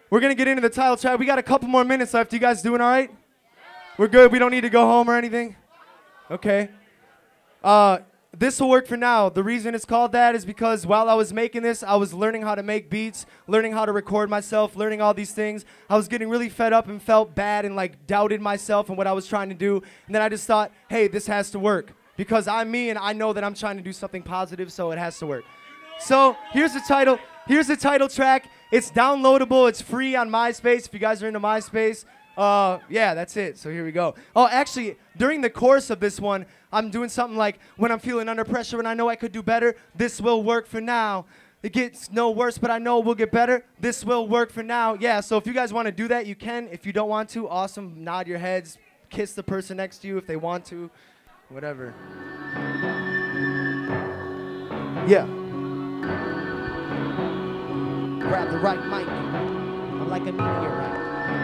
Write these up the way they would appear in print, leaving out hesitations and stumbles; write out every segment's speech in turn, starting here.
We're going to get into the title track. We got a couple more minutes left. You guys doing all right? We're good. We don't need to go home or anything? Okay. This will work for now. The reason it's called that is because while I was making this, I was learning how to make beats, learning how to record myself, learning all these things. I was getting really fed up and felt bad and like doubted myself and what I was trying to do. And then I just thought, hey, this has to work because I'm me and I know that I'm trying to do something positive, so it has to work. So here's the title. Here's the title track. It's downloadable. It's free on MySpace if you guys are into MySpace. Yeah, that's it. So here we go. Oh, actually, during the course of this one, I'm doing something like, when I'm feeling under pressure and I know I could do better, this will work for now. It gets no worse, but I know it will get better. This will work for now. Yeah, so if you guys want to do that, you can. If you don't want to, awesome. Nod your heads. Kiss the person next to you if they want to. Whatever. Yeah. Grab the right mic. I'm like a meteorite.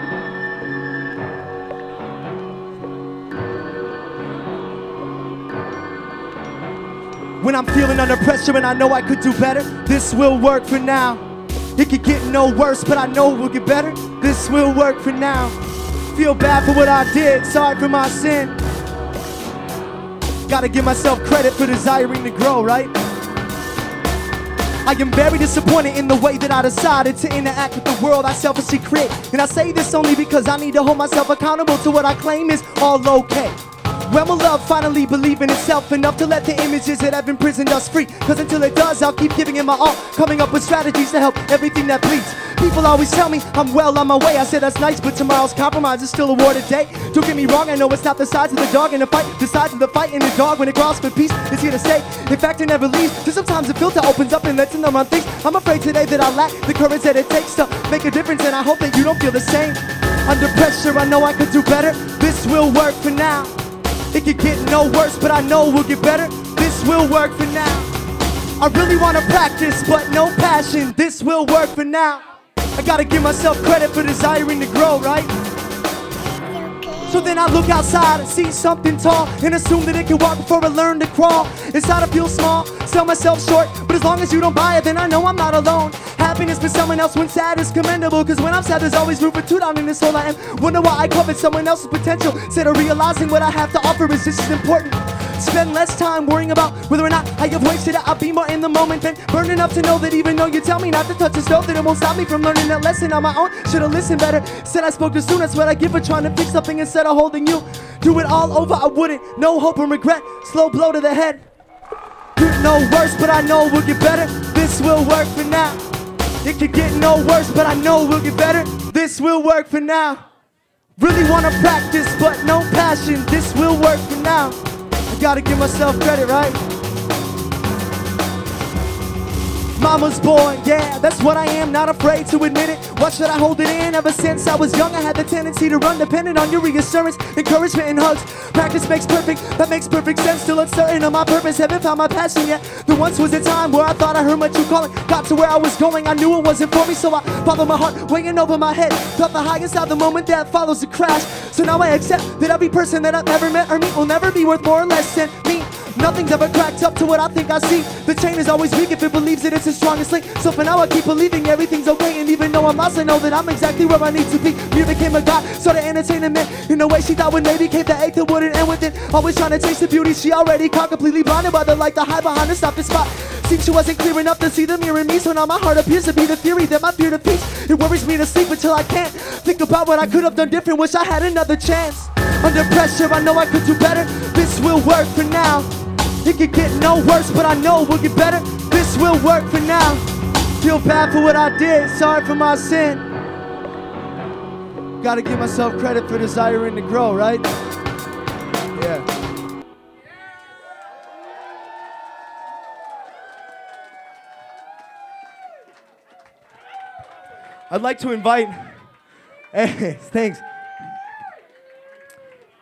When I'm feeling under pressure and I know I could do better, this will work for now. It could get no worse, but I know it will get better. This will work for now. Feel bad for what I did, sorry for my sin. Gotta give myself credit for desiring to grow, right? I am very disappointed in the way that I decided to interact with the world I selfishly create. And I say this only because I need to hold myself accountable to what I claim is all okay. When will love finally believe in itself enough to let the images that have imprisoned us free? Cause until it does, I'll keep giving it my all, coming up with strategies to help everything that bleeds. People always tell me I'm well on my way. I said that's nice, but tomorrow's compromise is still a war today. Don't get me wrong, I know it's not the size of the dog in the fight, the size of the fight in the dog when it crawls for peace is here to stay. In fact, it never leaves, so sometimes the filter opens up and lets in the wrong things. I'm afraid today that I lack the courage that it takes to make a difference, and I hope that you don't feel the same. Under pressure, I know I could do better. This will work for now. It could get no worse, but I know we'll get better. This will work for now. I really want to practice, but no passion. This will work for now. I gotta give myself credit for desiring to grow, right? So then I look outside and see something tall and assume that it can walk before I learn to crawl. Inside I feel small, sell myself short, but as long as you don't buy it, then I know I'm not alone. Happiness for someone else when sad is commendable, cause when I'm sad there's always room for two down in this hole I am. Wonder why I covet someone else's potential instead of realizing what I have to offer is just as important. Spend less time worrying about whether or not I have wasted it. I'll be more in the moment than burn enough to know that even though you tell me not to touch the stove, that it won't stop me from learning that lesson on my own. Should've listened better. Said I spoke too soon. That's what I get for trying to fix something instead of holding you. Do it all over, I wouldn't. No hope and regret. Slow blow to the head. Get no worse, but I know we'll get better. This will work for now. It could get no worse, but I know we'll get better. This will work for now. Really wanna practice, but no passion. This will work for now. I gotta give myself credit, right? Mama's boy, yeah, that's what I am, not afraid to admit it. Why should I hold it in? Ever since I was young, I had the tendency to run dependent on your reassurance, encouragement, and hugs. Practice makes perfect, that makes perfect sense. Still uncertain of my purpose, haven't found my passion yet. There once was a time where I thought I heard my true calling. Got to where I was going, I knew it wasn't for me, so I followed my heart, weighing over my head. Felt the high inside the moment that follows the crash. So now I accept that every person that I've ever met or meet will never be worth more or less than me. Nothing's ever cracked up to what I think I see. The chain is always weak if it believes that it's the strongest link. So for now I keep believing everything's okay. And even though I'm lost, I know that I'm exactly where I need to be. Me became a god, started entertaining men in a way she thought would maybe cave the ache that wouldn't end with it. Always trying to chase the beauty she already caught, completely blinded by the light, the high behind the stopping spot. Seems she wasn't clear enough to see the mirror in me. So now my heart appears to be the theory that my fear to peace. It worries me to sleep until I can't think about what I could have done different. Wish I had another chance. Under pressure, I know I could do better. This will work for now. It could get no worse, but I know we'll get better. This will work for now. Feel bad for what I did, sorry for my sin. Gotta give myself credit for desiring to grow, right? Yeah. I'd like to invite, hey, thanks.